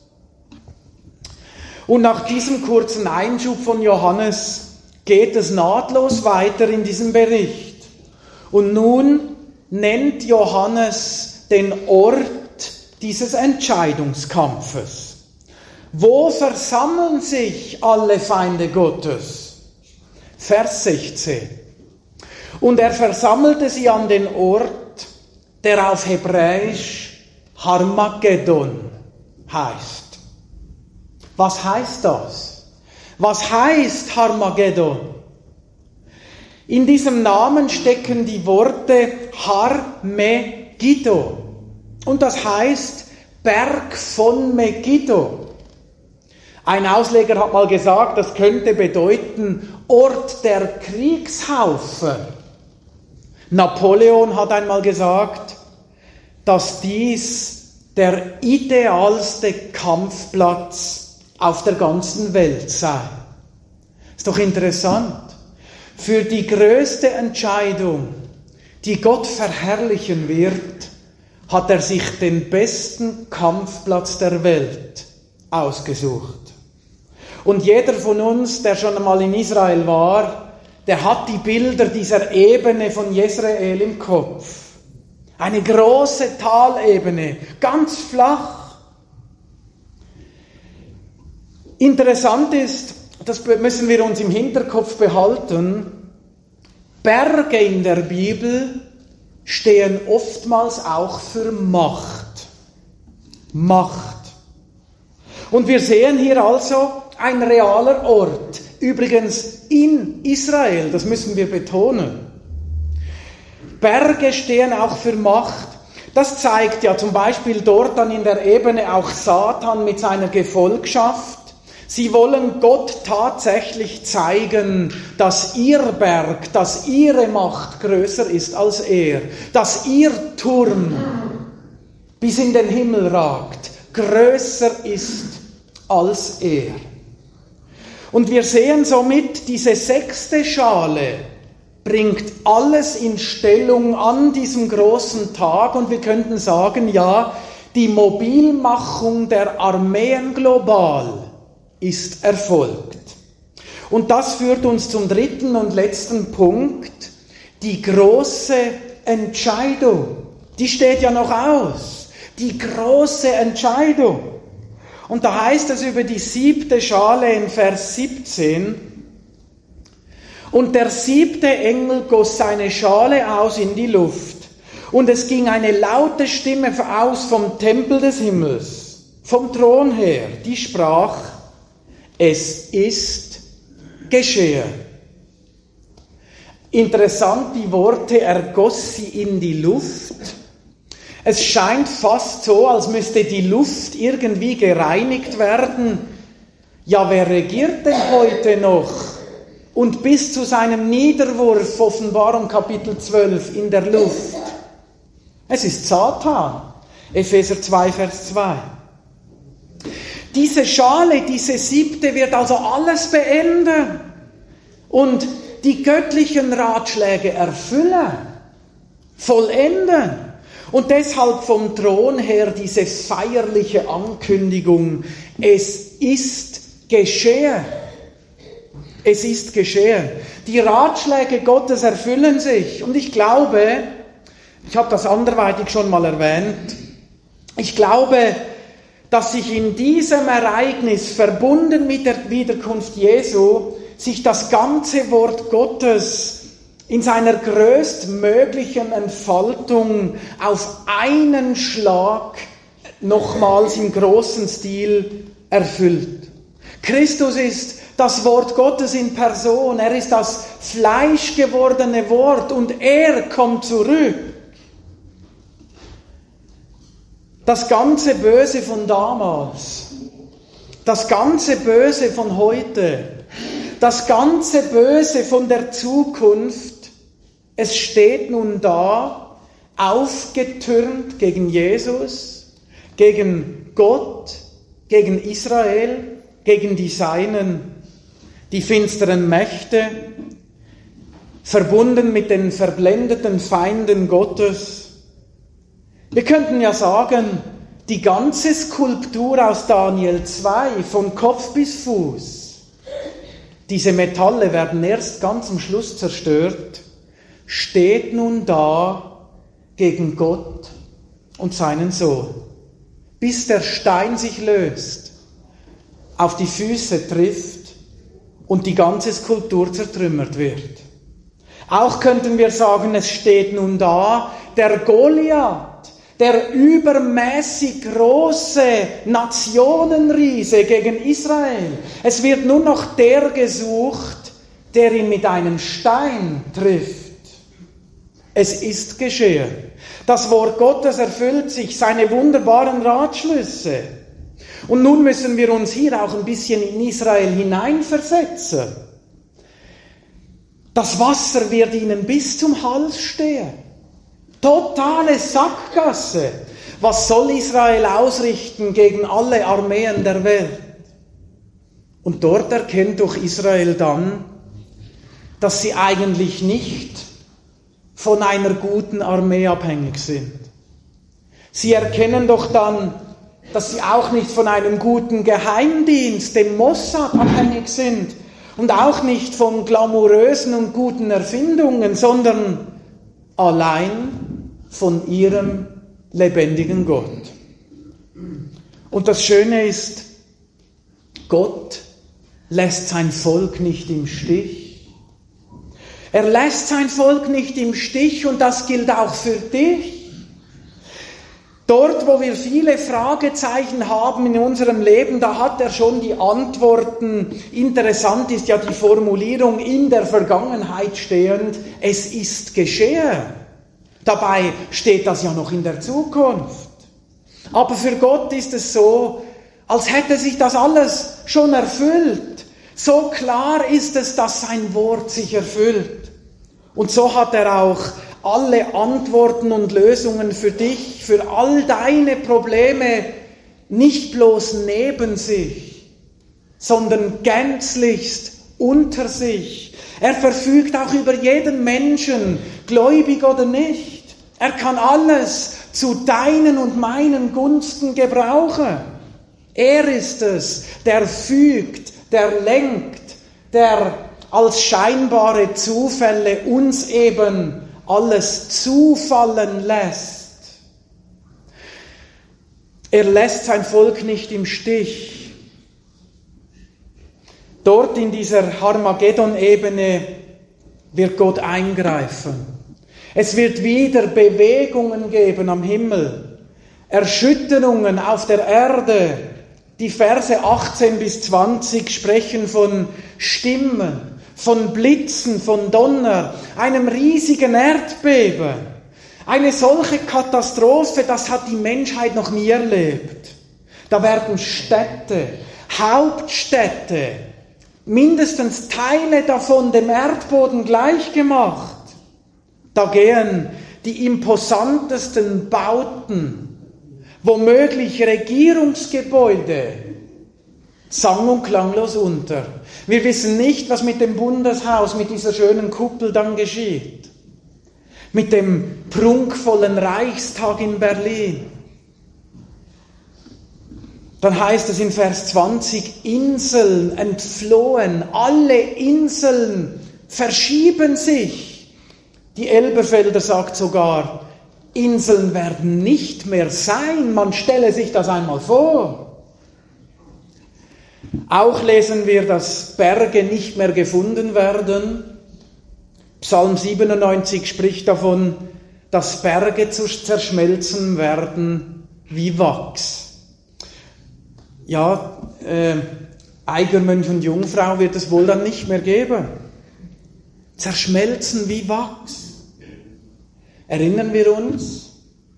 Und nach diesem kurzen Einschub von Johannes geht es nahtlos weiter in diesem Bericht. Und nun nennt Johannes den Ort dieses Entscheidungskampfes. Wo versammeln sich alle Feinde Gottes? Vers sechzehn. Und er versammelte sie an den Ort, der auf Hebräisch Harmageddon heißt. Was heißt das? Was heißt Harmageddon? In diesem Namen stecken die Worte Har Megiddo. Und das heißt Berg von Megiddo. Ein Ausleger hat mal gesagt, das könnte bedeuten Ort der Kriegshaufen. Napoleon hat einmal gesagt, dass dies der idealste Kampfplatz auf der ganzen Welt sei. Ist doch interessant. Für die größte Entscheidung, die Gott verherrlichen wird, hat er sich den besten Kampfplatz der Welt ausgesucht. Und jeder von uns, der schon einmal in Israel war, der hat die Bilder dieser Ebene von Jezreel im Kopf. Eine große Talebene, ganz flach. Interessant ist, das müssen wir uns im Hinterkopf behalten, Berge in der Bibel stehen oftmals auch für Macht. Macht. Und wir sehen hier also ein realer Ort, übrigens in Israel, das müssen wir betonen. Berge stehen auch für Macht. Das zeigt ja zum Beispiel dort dann in der Ebene auch Satan mit seiner Gefolgschaft. Sie wollen Gott tatsächlich zeigen, dass ihr Berg, dass ihre Macht größer ist als er, dass ihr Turm bis in den Himmel ragt, größer ist als er. Und wir sehen somit, diese sechste Schale bringt alles in Stellung an diesem großen Tag und wir könnten sagen, ja, die Mobilmachung der Armeen global ist erfolgt. Und das führt uns zum dritten und letzten Punkt, die große Entscheidung. Die steht ja noch aus. Die große Entscheidung. Und da heißt es über die siebte Schale in Vers siebzehn, und der siebte Engel goss seine Schale aus in die Luft, und es ging eine laute Stimme aus vom Tempel des Himmels, vom Thron her, die sprach: Es ist geschehen. Interessant, die Worte, er goss sie in die Luft. Es scheint fast so, als müsste die Luft irgendwie gereinigt werden. Ja, wer regiert denn heute noch? Und bis zu seinem Niederwurf, Offenbarung Kapitel zwölf, in der Luft. Es ist Satan. Epheser zwei, Vers zwei. Diese Schale, diese siebte, wird also alles beenden und die göttlichen Ratschläge erfüllen, vollenden. Und deshalb vom Thron her diese feierliche Ankündigung: Es ist geschehen. Es ist geschehen. Die Ratschläge Gottes erfüllen sich. Und ich glaube, ich habe das anderweitig schon mal erwähnt, ich glaube, dass sich in diesem Ereignis, verbunden mit der Wiederkunft Jesu, sich das ganze Wort Gottes in seiner größtmöglichen Entfaltung auf einen Schlag nochmals im großen Stil erfüllt. Christus ist das Wort Gottes in Person, er ist das fleischgewordene Wort und er kommt zurück. Das ganze Böse von damals, das ganze Böse von heute, das ganze Böse von der Zukunft, es steht nun da, aufgetürmt gegen Jesus, gegen Gott, gegen Israel, gegen die Seinen, die finsteren Mächte, verbunden mit den verblendeten Feinden Gottes. Wir könnten ja sagen, die ganze Skulptur aus Daniel zwei, von Kopf bis Fuß, diese Metalle werden erst ganz am Schluss zerstört, steht nun da gegen Gott und seinen Sohn, bis der Stein sich löst, auf die Füße trifft und die ganze Skulptur zertrümmert wird. Auch könnten wir sagen, es steht nun da, der Goliath, der übermäßig große Nationenriese gegen Israel. Es wird nur noch der gesucht, der ihn mit einem Stein trifft. Es ist geschehen. Das Wort Gottes erfüllt sich, seine wunderbaren Ratschlüsse. Und nun müssen wir uns hier auch ein bisschen in Israel hineinversetzen. Das Wasser wird ihnen bis zum Hals stehen. Totale Sackgasse. Was soll Israel ausrichten gegen alle Armeen der Welt? Und dort erkennt doch Israel dann, dass sie eigentlich nicht von einer guten Armee abhängig sind. Sie erkennen doch dann, dass sie auch nicht von einem guten Geheimdienst, dem Mossad, abhängig sind und auch nicht von glamourösen und guten Erfindungen, sondern allein von ihrem lebendigen Gott. Und das Schöne ist, Gott lässt sein Volk nicht im Stich. Er lässt sein Volk nicht im Stich und das gilt auch für dich. Dort, wo wir viele Fragezeichen haben in unserem Leben, da hat er schon die Antworten. Interessant ist ja die Formulierung in der Vergangenheit stehend, es ist geschehen. Dabei steht das ja noch in der Zukunft. Aber für Gott ist es so, als hätte sich das alles schon erfüllt. So klar ist es, dass sein Wort sich erfüllt. Und so hat er auch alle Antworten und Lösungen für dich, für all deine Probleme nicht bloß neben sich, sondern gänzlichst unter sich. Er verfügt auch über jeden Menschen, gläubig oder nicht. Er kann alles zu deinen und meinen Gunsten gebrauchen. Er ist es, der fügt, der lenkt, der als scheinbare Zufälle uns eben alles zufallen lässt. Er lässt sein Volk nicht im Stich. Dort in dieser Harmageddon-Ebene wird Gott eingreifen. Es wird wieder Bewegungen geben am Himmel, Erschütterungen auf der Erde. Die Verse achtzehn bis zwanzig sprechen von Stimmen, von Blitzen, von Donner, einem riesigen Erdbeben. Eine solche Katastrophe, das hat die Menschheit noch nie erlebt. Da werden Städte, Hauptstädte, mindestens Teile davon dem Erdboden gleichgemacht. Da gehen die imposantesten Bauten, womöglich Regierungsgebäude, sang- und klanglos unter. Wir wissen nicht, was mit dem Bundeshaus, mit dieser schönen Kuppel dann geschieht. Mit dem prunkvollen Reichstag in Berlin. Dann heißt es in Vers zwanzig, Inseln entflohen, alle Inseln verschieben sich. Die Elberfelder sagt sogar, Inseln werden nicht mehr sein, man stelle sich das einmal vor. Auch lesen wir, dass Berge nicht mehr gefunden werden. Psalm siebenundneunzig spricht davon, dass Berge zu zerschmelzen werden wie Wachs. Ja, äh, Eigermönch und Jungfrau wird es wohl dann nicht mehr geben. Zerschmelzen wie Wachs. Erinnern wir uns?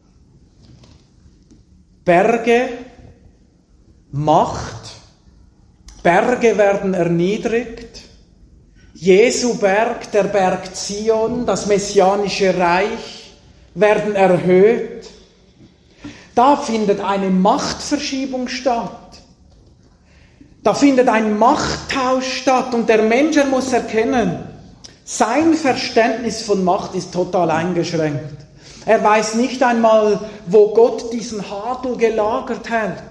Berge, Macht, Berge werden erniedrigt. Jesu Berg, der Berg Zion, das messianische Reich, werden erhöht. Da findet eine Machtverschiebung statt. Da findet ein Machttausch statt und der Mensch, er muss erkennen, sein Verständnis von Macht ist total eingeschränkt. Er weiß nicht einmal, wo Gott diesen Hadel gelagert hält.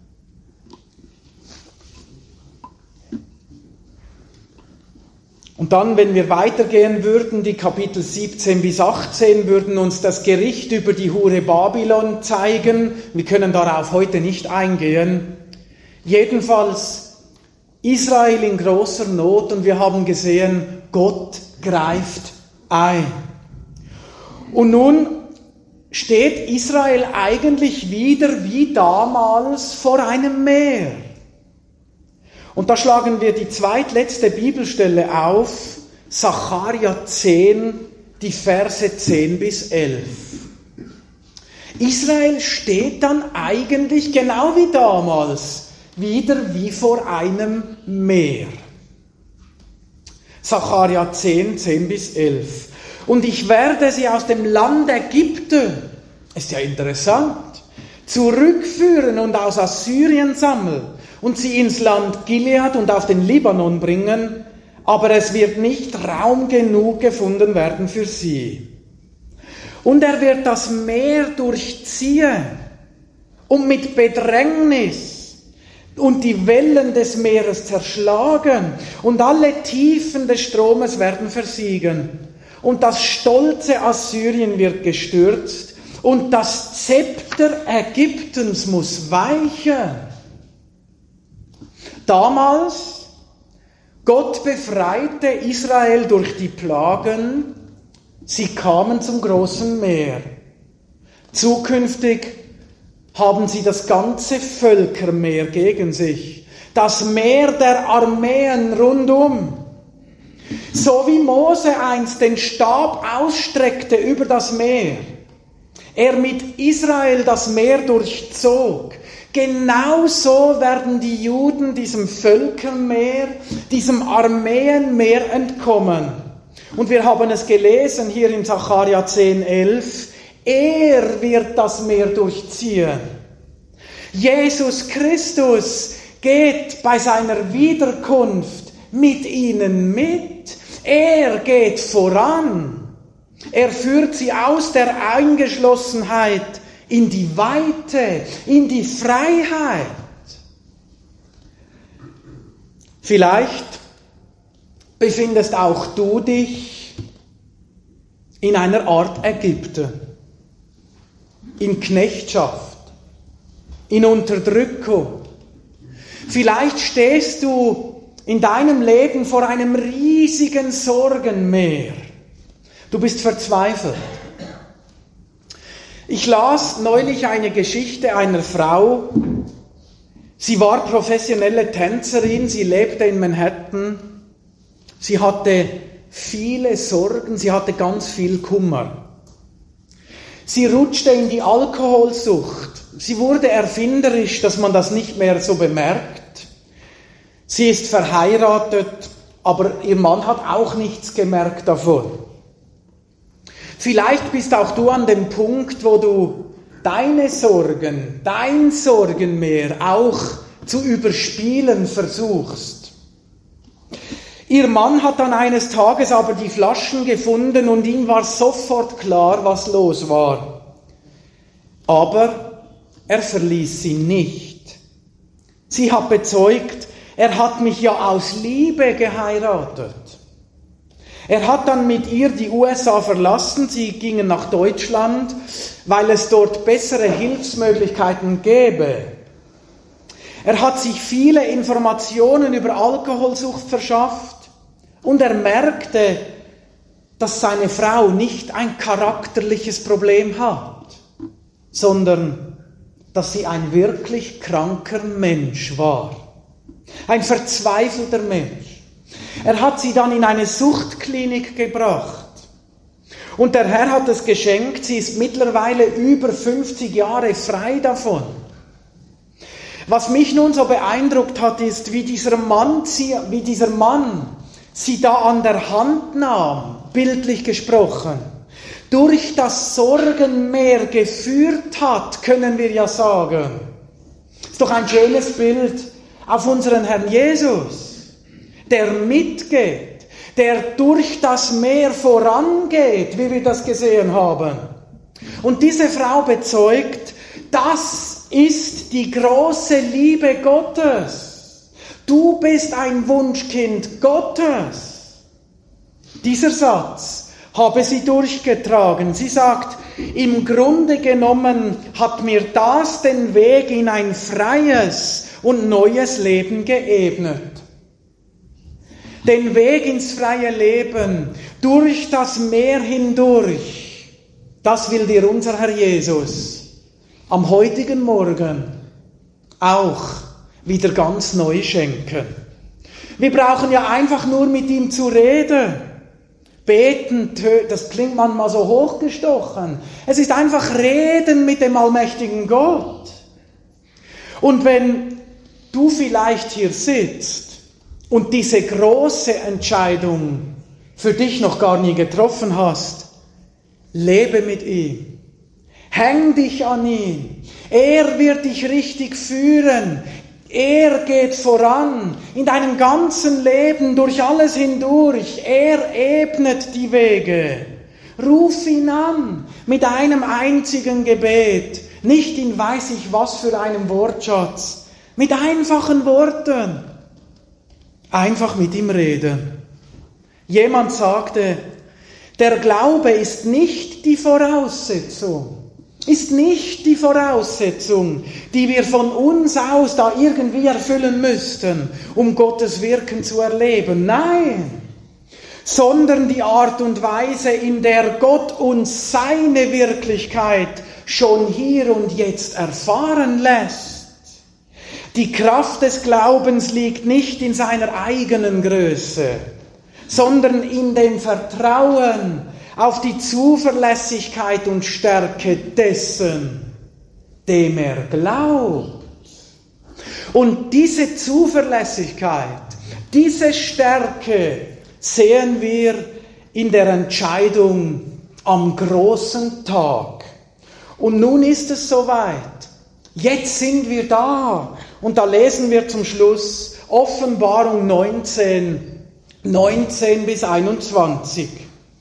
Und dann, wenn wir weitergehen würden, die Kapitel siebzehn bis achtzehn würden uns das Gericht über die Hure Babylon zeigen. Wir können darauf heute nicht eingehen. Jedenfalls Israel in großer Not und wir haben gesehen, Gott greift ein. Und nun steht Israel eigentlich wieder wie damals vor einem Meer. Und da schlagen wir die zweitletzte Bibelstelle auf, Sacharja zehn, die Verse zehn bis elf. Israel steht dann eigentlich genau wie damals, wieder wie vor einem Meer. Sacharja zehn, zehn bis elf. Und ich werde sie aus dem Land Ägypten, ist ja interessant, zurückführen und aus Assyrien sammeln und sie ins Land Gilead und auf den Libanon bringen, aber es wird nicht Raum genug gefunden werden für sie. Und er wird das Meer durchziehen und mit Bedrängnis und die Wellen des Meeres zerschlagen und alle Tiefen des Stromes werden versiegen. Und das stolze Assyrien wird gestürzt und das Zepter Ägyptens muss weichen. Damals, Gott befreite Israel durch die Plagen, sie kamen zum großen Meer. Zukünftig haben sie das ganze Völkermeer gegen sich, das Meer der Armeen rundum. So wie Mose einst den Stab ausstreckte über das Meer, er mit Israel das Meer durchzog, genauso werden die Juden diesem Völkermeer, diesem Armeenmeer entkommen. Und wir haben es gelesen hier in Sacharja zehn, elf, er wird das Meer durchziehen. Jesus Christus geht bei seiner Wiederkunft mit ihnen mit. Er geht voran. Er führt sie aus der Eingeschlossenheit in die Weite, in die Freiheit. Vielleicht befindest auch du dich in einer Art Ägypten, in Knechtschaft, in Unterdrückung. Vielleicht stehst du in deinem Leben vor einem riesigen Sorgenmeer. Du bist verzweifelt. Ich las neulich eine Geschichte einer Frau. Sie war professionelle Tänzerin, sie lebte in Manhattan. Sie hatte viele Sorgen, sie hatte ganz viel Kummer. Sie rutschte in die Alkoholsucht. Sie wurde erfinderisch, dass man das nicht mehr so bemerkt. Sie ist verheiratet, aber ihr Mann hat auch nichts gemerkt davon. Vielleicht bist auch du an dem Punkt, wo du deine Sorgen, dein Sorgenmeer auch zu überspielen versuchst. Ihr Mann hat dann eines Tages aber die Flaschen gefunden und ihm war sofort klar, was los war. Aber er verließ sie nicht. Sie hat bezeugt, er hat mich ja aus Liebe geheiratet. Er hat dann mit ihr die U S A verlassen, sie gingen nach Deutschland, weil es dort bessere Hilfsmöglichkeiten gäbe. Er hat sich viele Informationen über Alkoholsucht verschafft und er merkte, dass seine Frau nicht ein charakterliches Problem hat, sondern dass sie ein wirklich kranker Mensch war, ein verzweifelter Mensch. Er hat sie dann in eine Suchtklinik gebracht. Und der Herr hat es geschenkt, sie ist mittlerweile über fünfzig Jahre frei davon. Was mich nun so beeindruckt hat, ist, wie dieser Mann, wie dieser Mann sie da an der Hand nahm, bildlich gesprochen, durch das Sorgenmeer geführt hat, können wir ja sagen. Ist doch ein schönes Bild auf unseren Herrn Jesus, der mitgeht, der durch das Meer vorangeht, wie wir das gesehen haben. Und diese Frau bezeugt, das ist die große Liebe Gottes. Du bist ein Wunschkind Gottes. Dieser Satz habe sie durchgetragen. Sie sagt, im Grunde genommen hat mir das den Weg in ein freies und neues Leben geebnet. Den Weg ins freie Leben, durch das Meer hindurch, das will dir unser Herr Jesus am heutigen Morgen auch wieder ganz neu schenken. Wir brauchen ja einfach nur mit ihm zu reden. Beten, das klingt manchmal so hochgestochen. Es ist einfach Reden mit dem allmächtigen Gott. Und wenn du vielleicht hier sitzt und diese große Entscheidung für dich noch gar nie getroffen hast, lebe mit ihm. Häng dich an ihn. Er wird dich richtig führen. Er geht voran in deinem ganzen Leben, durch alles hindurch. Er ebnet die Wege. Ruf ihn an mit einem einzigen Gebet. Nicht in weiß ich was für einem Wortschatz. Mit einfachen Worten. Einfach mit ihm reden. Jemand sagte, der Glaube ist nicht die Voraussetzung, ist nicht die Voraussetzung, die wir von uns aus da irgendwie erfüllen müssten, um Gottes Wirken zu erleben. Nein, sondern die Art und Weise, in der Gott uns seine Wirklichkeit schon hier und jetzt erfahren lässt. Die Kraft des Glaubens liegt nicht in seiner eigenen Größe, sondern in dem Vertrauen auf die Zuverlässigkeit und Stärke dessen, dem er glaubt. Und diese Zuverlässigkeit, diese Stärke sehen wir in der Entscheidung am großen Tag. Und nun ist es soweit. Jetzt sind wir da. Und da lesen wir zum Schluss Offenbarung neunzehn, neunzehn bis einundzwanzig.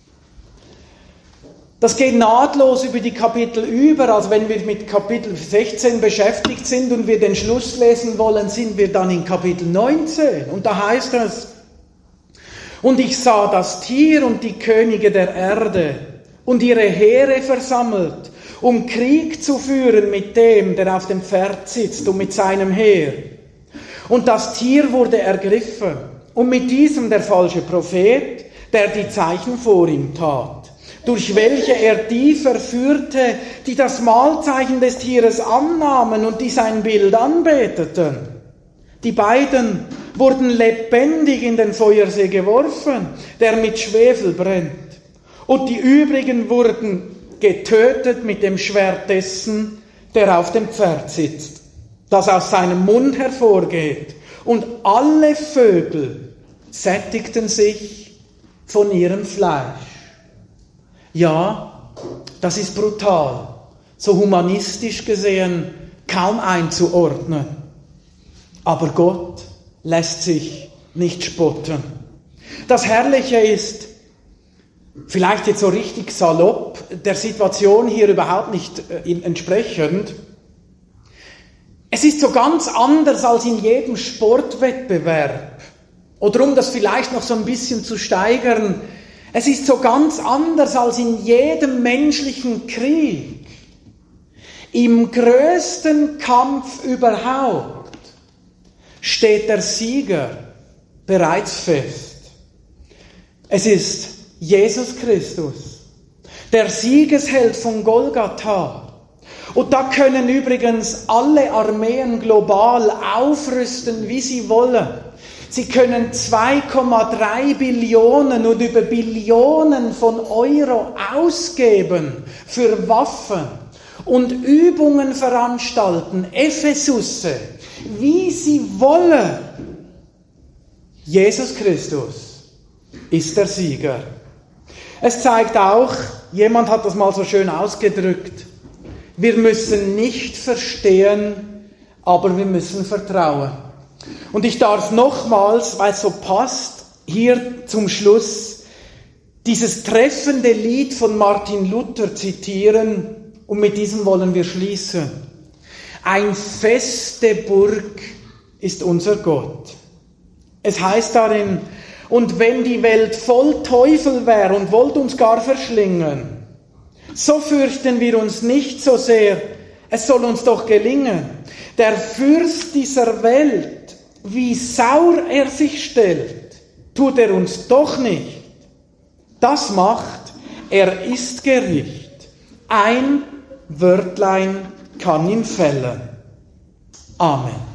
Das geht nahtlos über die Kapitel über. Also wenn wir mit Kapitel sechzehn beschäftigt sind und wir den Schluss lesen wollen, sind wir dann in Kapitel neunzehn. Und da heißt es, und ich sah das Tier und die Könige der Erde und ihre Heere versammelt um Krieg zu führen mit dem, der auf dem Pferd sitzt und mit seinem Heer. Und das Tier wurde ergriffen und mit diesem der falsche Prophet, der die Zeichen vor ihm tat, durch welche er die verführte, die das Mahlzeichen des Tieres annahmen und die sein Bild anbeteten. Die beiden wurden lebendig in den Feuersee geworfen, der mit Schwefel brennt. Und die übrigen wurden getötet mit dem Schwert dessen, der auf dem Pferd sitzt, das aus seinem Mund hervorgeht. Und alle Vögel sättigten sich von ihrem Fleisch. Ja, das ist brutal, so humanistisch gesehen kaum einzuordnen. Aber Gott lässt sich nicht spotten. Das Herrliche ist, vielleicht jetzt so richtig salopp, der Situation hier überhaupt nicht entsprechend, es ist so ganz anders als in jedem Sportwettbewerb. Oder um das vielleicht noch so ein bisschen zu steigern, es ist so ganz anders als in jedem menschlichen Krieg. Im größten Kampf überhaupt steht der Sieger bereits fest. Es ist Jesus Christus, der Siegesheld von Golgatha. Und da können übrigens alle Armeen global aufrüsten, wie sie wollen. Sie können zwei Komma drei Billionen und über Billionen von Euro ausgeben für Waffen und Übungen veranstalten, Ephesusse, wie sie wollen. Jesus Christus ist der Sieger. Es zeigt auch, jemand hat das mal so schön ausgedrückt, wir müssen nicht verstehen, aber wir müssen vertrauen. Und ich darf nochmals, weil es so passt, hier zum Schluss dieses treffende Lied von Martin Luther zitieren und mit diesem wollen wir schließen. Ein feste Burg ist unser Gott. Es heißt darin, und wenn die Welt voll Teufel wäre und wollte uns gar verschlingen, so fürchten wir uns nicht so sehr, es soll uns doch gelingen. Der Fürst dieser Welt, wie sauer er sich stellt, tut er uns doch nicht. Das macht, er ist Gericht. Ein Wörtlein kann ihn fällen. Amen.